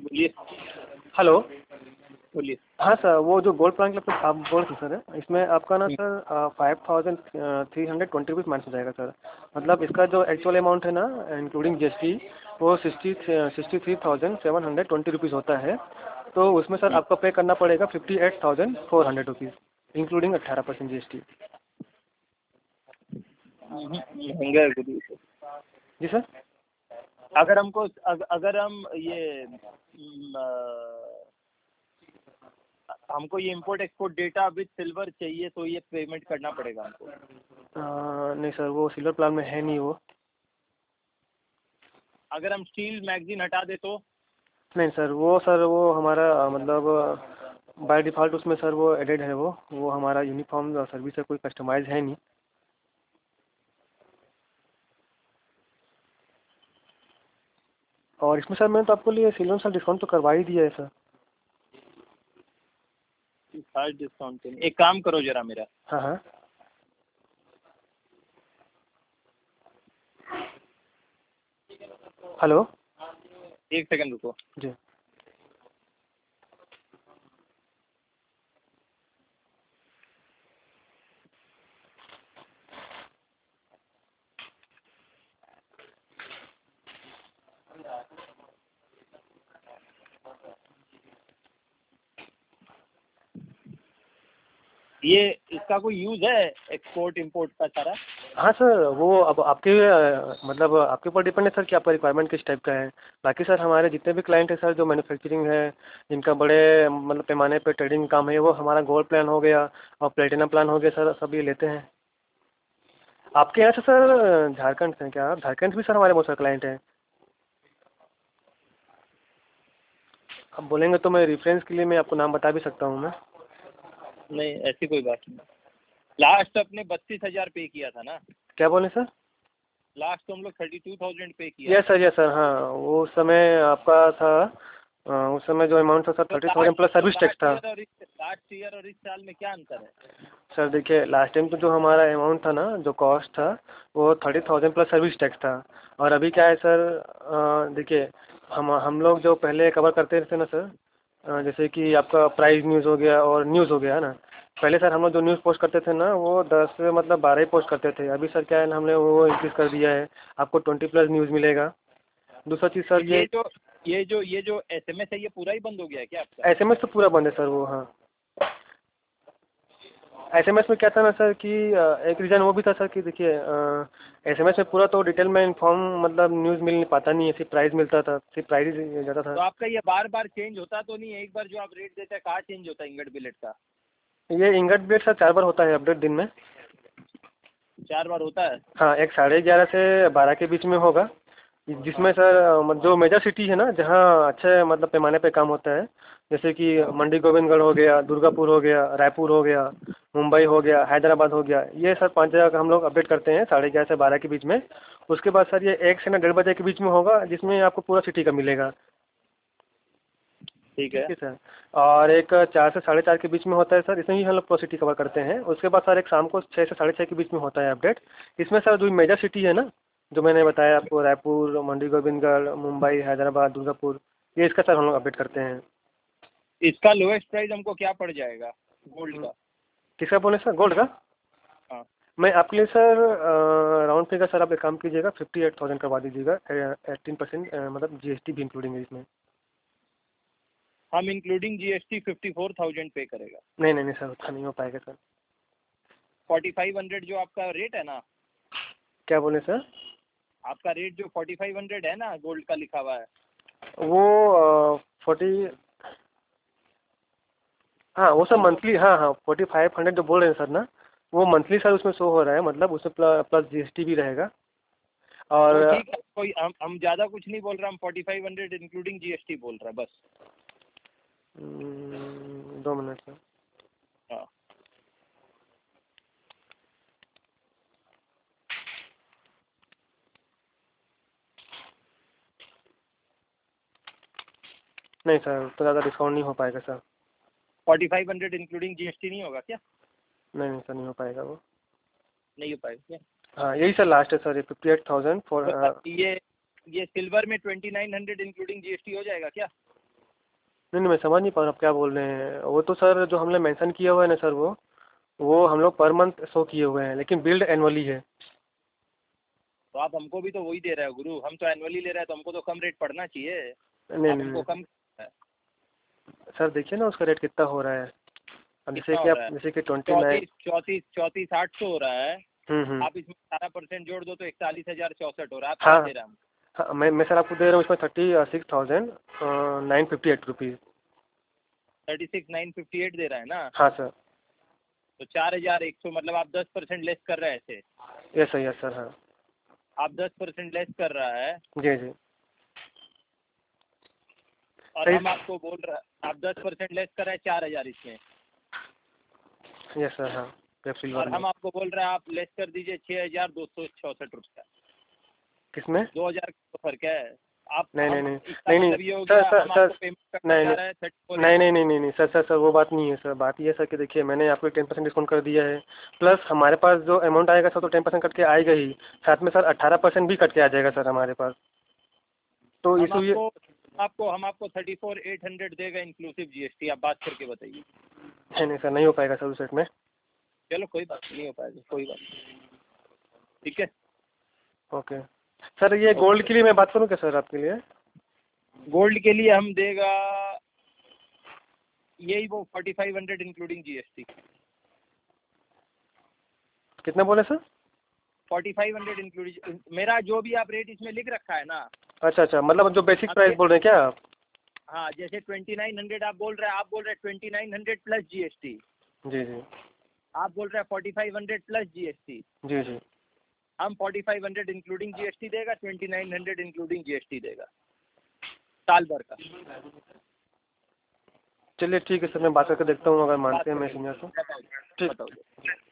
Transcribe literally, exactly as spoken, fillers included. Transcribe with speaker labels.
Speaker 1: बोलिए।
Speaker 2: हेलो।
Speaker 1: बोलिए।
Speaker 2: हाँ सर, वो जो गोल्ड प्लान के आप बोल रहे थे सर, इसमें आपका ना sir five thousand three hundred twenty rupees minus हो जाएगा सर। मतलब इसका जो एक्चुअल अमाउंट है ना इंक्लूडिंग जीएसटी वो sixty sixty three thousand seven hundred twenty rupees होता है। तो उसमें सर आपको पे करना पड़ेगा fifty eight thousand four hundred rupees including अट्ठारह परसेंट जी एस टी।
Speaker 1: महंगा है गुरु।
Speaker 2: जी सर।
Speaker 1: अगर हमको अग, अगर हम ये म, हमको ये import export data with silver चाहिए तो ये पेमेंट करना पड़ेगा हमको?
Speaker 2: आ, नहीं सर, वो सिल्वर प्लान में है नहीं वो।
Speaker 1: अगर हम स्टील मैगजीन हटा दे तो?
Speaker 2: नहीं सर, वो सर वो हमारा मतलब बाय डिफ़ॉल्ट उसमें सर वो एडेड है, वो वो हमारा यूनिफॉर्म सर्विस है, कोई कस्टमाइज है नहीं। और इसमें सर मैंने तो आपको लिए सिल्वर सर डिस्काउंट तो करवा ही दिया है सर।
Speaker 1: खास डिस्काउंट के एक काम करो जरा मेरा।
Speaker 2: हाँ हाँ। हेलो।
Speaker 1: एक सेकंड रुको
Speaker 2: जी।
Speaker 1: ये इसका कोई यूज है एक्सपोर्ट इंपोर्ट का सारा?
Speaker 2: हाँ सर, वो अब आपके मतलब आपके ऊपर डिपेंड है सर कि आपका रिक्वायरमेंट किस टाइप का है। बाकी सर हमारे जितने भी क्लाइंट हैं सर जो मैन्युफैक्चरिंग है, जिनका बड़े मतलब पैमाने पे ट्रेडिंग काम है, वो हमारा गोल्ड प्लान हो गया और प्लेटिनम प्लान हो गया सर, सब ये लेते हैं। आपके यहाँ से सर झारखंड से हैं क्या आप? झारखंड से भी सर हमारे बहुत सारे क्लाइंट हैं। अब बोलेंगे तो मैं रेफरेंस के लिए मैं आपको नाम बता भी सकता हूँ मैं।
Speaker 1: नहीं ऐसी कोई बात नहीं। लास्ट अपने बत्तीस हजार पे किया था ना?
Speaker 2: क्या बोले सर?
Speaker 1: लास्ट तो हम लोग थर्टी टू थाउजेंड पे किया।
Speaker 2: Yes sir, yes sir. हाँ, वो उस समय आपका था अ, उस समय जो अमाउंट था सर
Speaker 1: तो
Speaker 2: थर्टी थाउजेंड
Speaker 1: लास्ट
Speaker 2: प्लस
Speaker 1: तो
Speaker 2: सर्विस टैक्स
Speaker 1: लास्ट
Speaker 2: था।
Speaker 1: ईयर और इस लास्ट ईयर और इस साल में क्या अंतर है?
Speaker 2: सर देखिए, लास्ट टाइम तो जो हमारा अमाउंट था ना, जो कॉस्ट था वो thirty thousand plus service tax था। और अभी क्या है सर, अ, देखिए हम हम लोग जो पहले कवर करते थे ना सर, अ, जैसे कि आपका प्राइस न्यूज़ हो गया और न्यूज़ हो गया है ना। पहले सर हम लोग जो न्यूज़ पोस्ट करते थे ना वो दस मतलब बारह ही पोस्ट करते थे। अभी सर क्या है ना, हमने वो इंक्रीज़ कर दिया है, आपको ट्वेंटी प्लस न्यूज़ मिलेगा। दूसरा चीज़
Speaker 1: तो
Speaker 2: सर
Speaker 1: ये
Speaker 2: ये
Speaker 1: जो ये जो ये जो एसएमएस है ये पूरा ही बंद हो गया है क्या आपका?
Speaker 2: एस एम एस तो पूरा बंद है सर वो। हाँ, एस एम एस में क्या था ना सर कि अ, एक रीज़न वो भी था सर कि देखिए एस एम एस में पूरा तो डिटेल में इन्फॉर्म मतलब न्यूज़ मिल नहीं पाता, नहीं है, सिर्फ प्राइस मिलता था, सिर्फ प्राइस ही ज़्यादा था।
Speaker 1: तो आपका ये बार बार चेंज होता तो नहीं है? एक बार जो आप रेट देते हैं कहाँ चेंज होता है इंगट बिलेट का?
Speaker 2: ये इंगट ब्लेड सर चार बार होता है अपडेट दिन में।
Speaker 1: चार बार होता है?
Speaker 2: हाँ, एक साढ़े ग्यारह से बारह के बीच में होगा, जिसमें सर अ, जो मेजर सिटी है ना जहाँ अच्छे मतलब पैमाने पे काम होता है, जैसे कि मंडी गोविंदगढ़ हो गया, दुर्गापुर हो गया, रायपुर हो गया, मुंबई हो गया, हैदराबाद हो गया, ये सर पांच जगह का हम लोग अपडेट करते हैं साढ़े ग्यारह से बारह के बीच में। उसके बाद सर ये एक से ना डेढ़ बजे के बीच में होगा, जिसमें आपको पूरा सिटी का मिलेगा।
Speaker 1: ठीक
Speaker 2: ठीक
Speaker 1: है।
Speaker 2: है सर। और एक चार से साढ़े चार के बीच में होता है सर, इसमें ही हम लोग पूरा सिटी कवर करते हैं। उसके बाद सर एक शाम को छः से साढ़े छः के बीच में होता है अपडेट। इसमें सर जो मेजर सिटी है ना, जो मैंने बताया आपको, रायपुर, मंडी गोविंदगढ़, मुंबई, हैदराबाद, दुर्गापुर, ये इसका सर हम लोग अपडेट करते हैं।
Speaker 1: इसका लोएस्ट प्राइस हमको क्या पड़ जाएगा गोल्ड का?
Speaker 2: किसका बोले सर? गोल्ड का?
Speaker 1: हाँ।
Speaker 2: मैं आपके लिए सर राउंड फिगर सर आप एक काम कीजिएगा, फिफ्टी एट थाउजेंड करवा दीजिएगा, एटीन परसेंट मतलब जी एस टी भी इंक्लूडिंग है इसमें।
Speaker 1: हम including GST fifty four thousand पे करेगा।
Speaker 2: नहीं नहीं नहीं सर, उतना नहीं हो पाएगा सर।
Speaker 1: फोर्टी फाइव हंड्रेड जो आपका रेट है ना,
Speaker 2: क्या बोले सर?
Speaker 1: आपका रेट जो फोर्टी फाइव हंड्रेड है ना गोल्ड का लिखा हुआ है,
Speaker 2: वो फोर्टी, हाँ वो सर
Speaker 1: हेलो।
Speaker 2: मंथली, हाँ हाँ फोर्टी फाइव हंड्रेड जो बोल रहे हैं सर ना, वो मंथली सर उसमें शो हो रहा है, मतलब उसमें प्लस जी एस टी भी रहेगा।
Speaker 1: तो
Speaker 2: और
Speaker 1: ठीक है, कोई हम हम ज़्यादा कुछ नहीं बोल रहा, हम forty five hundred including GST बोल रहा है बस।
Speaker 2: हम्म, दो मिनट सर।
Speaker 1: हाँ।
Speaker 2: नहीं सर, तो ज़्यादा डिस्काउंट नहीं हो पाएगा sir.
Speaker 1: Forty five hundred including GST नहीं होगा क्या?
Speaker 2: नहीं नहीं सर, नहीं हो पाएगा वो।
Speaker 1: नहीं हो पाएगा क्या?
Speaker 2: हाँ यही सर लास्ट है सर, ये फिफ्टी एट थाउजेंड फॉर।
Speaker 1: तो ये ये सिल्वर में twenty nine hundred including GST हो जाएगा क्या?
Speaker 2: नहीं नहीं मैं समझ नहीं पा रहा आप क्या बोल रहे हैं। वो तो सर जो हमने मेंशन किया हुआ है ना सर, वो वो हम लोग पर मंथ शो किए हुए हैं, लेकिन बिल्ड एनुअली है।
Speaker 1: तो आप हमको भी तो वही दे रहे हो गुरु, हम तो एनुअली ले रहे हैं तो हमको तो कम रेट पड़ना चाहिए।
Speaker 2: नहीं
Speaker 1: आप
Speaker 2: नहीं
Speaker 1: हमको
Speaker 2: नहीं
Speaker 1: कम है।
Speaker 2: सर देखिए ना उसका रेट कितना हो रहा है। अब जैसे
Speaker 1: कितना
Speaker 2: कि
Speaker 1: हो
Speaker 2: आप
Speaker 1: रहा है?
Speaker 2: जैसे कि ट्वेंटी नाइन।
Speaker 1: चौंतीस चौंतीस चौंतीस आठ सौ हो रहा है।
Speaker 2: हम्म हम्म
Speaker 1: आप इसमें अठारह परसेंट जोड़ दो तो इकतालीस हजार चौसठ हो रहा है। आप क्या
Speaker 2: हाँ
Speaker 1: दे रहे हैं हम?
Speaker 2: हाँ, मैं मैं सर आपको दे रहा हूँ इसमें thirty six thousand nine fifty eight rupees.
Speaker 1: Thirty six nine fifty eight दे रहा है ना?
Speaker 2: हाँ सर।
Speaker 1: तो चार हजार एक सौ मतलब आप दस परसेंट लेस कर रहे हैं ऐसे।
Speaker 2: यस सर, यस सर, हाँ।
Speaker 1: आप दस परसेंट लेस कर रहा है
Speaker 2: जी जी।
Speaker 1: और
Speaker 2: सही।
Speaker 1: हम आपको बोल रहे, आप दस परसेंट लेस कर रहे हैं चार हजार इसमें,
Speaker 2: यस सर, हाँ। पेप सिल्वर
Speaker 1: और
Speaker 2: में
Speaker 1: हम आपको बोल रहे हैं आप लेस कर दीजिए छः हजार दो सौ चौसठ रुपये।
Speaker 2: किसमें?
Speaker 1: दो हजार का फर्क है। आप
Speaker 2: नहीं नहीं
Speaker 1: हम
Speaker 2: नहीं
Speaker 1: इसका
Speaker 2: नहीं नहीं
Speaker 1: मतलब ये हो
Speaker 2: सर
Speaker 1: गया
Speaker 2: सर
Speaker 1: हम
Speaker 2: सर
Speaker 1: आपको पेमेंट करना
Speaker 2: नहीं
Speaker 1: चाह
Speaker 2: नहीं
Speaker 1: रहे हैं थर्टी फोर एट
Speaker 2: नहीं नहीं
Speaker 1: हंड्रेड।
Speaker 2: नहीं नहीं नहीं सर सर सर वो बात नहीं है सर। बात ये है सर कि देखिए मैंने आपको टेन परसेंट डिस्काउंट कर दिया है, प्लस हमारे पास जो अमाउंट आएगा सर तो टेन परसेंट कट के आएगा ही, साथ में सर अट्ठारह परसेंट भी कट के आ जाएगा सर हमारे पास। तो
Speaker 1: हम
Speaker 2: इस ये
Speaker 1: आपको आपको हम आपको थर्टी फोर एट हंड्रेड देगा इंक्लूसिव जीएसटी। आप बात करके बताइए।
Speaker 2: नहीं नहीं सर, नहीं हो पाएगा सर उस रेट में।
Speaker 1: चलो कोई बात नहीं हो पाएगा, कोई बात नहीं। ठीक है।
Speaker 2: ओके सर, ये गोल्ड के लिए मैं बात करूँ क्या सर आपके लिए?
Speaker 1: गोल्ड के लिए हम देगा यही वो forty five hundred including GST.
Speaker 2: कितना बोले sir?
Speaker 1: Forty five hundred including, मेरा जो भी आप रेट इसमें लिख रखा है ना।
Speaker 2: अच्छा अच्छा, मतलब जो बेसिक
Speaker 1: अब
Speaker 2: प्राइस
Speaker 1: ये
Speaker 2: बोल रहे हैं क्या आप?
Speaker 1: हाँ, जैसे ट्वेंटी नाइन हंड्रेड आप बोल रहे हैं, आप बोल रहे हैं twenty nine hundred plus GST.
Speaker 2: जी जी
Speaker 1: आप बोल रहे हैं forty five hundred plus GST.
Speaker 2: जी जी।
Speaker 1: हम forty five hundred including GST देगा, twenty nine hundred including GST देगा साल भर का।
Speaker 2: चलिए ठीक है सर, मैं बात करके देखता हूँ, अगर
Speaker 1: बात
Speaker 2: मानते हैं मैं
Speaker 1: करके
Speaker 2: सीनियर तो।
Speaker 1: बताओ
Speaker 2: ठीक।
Speaker 1: बताओ।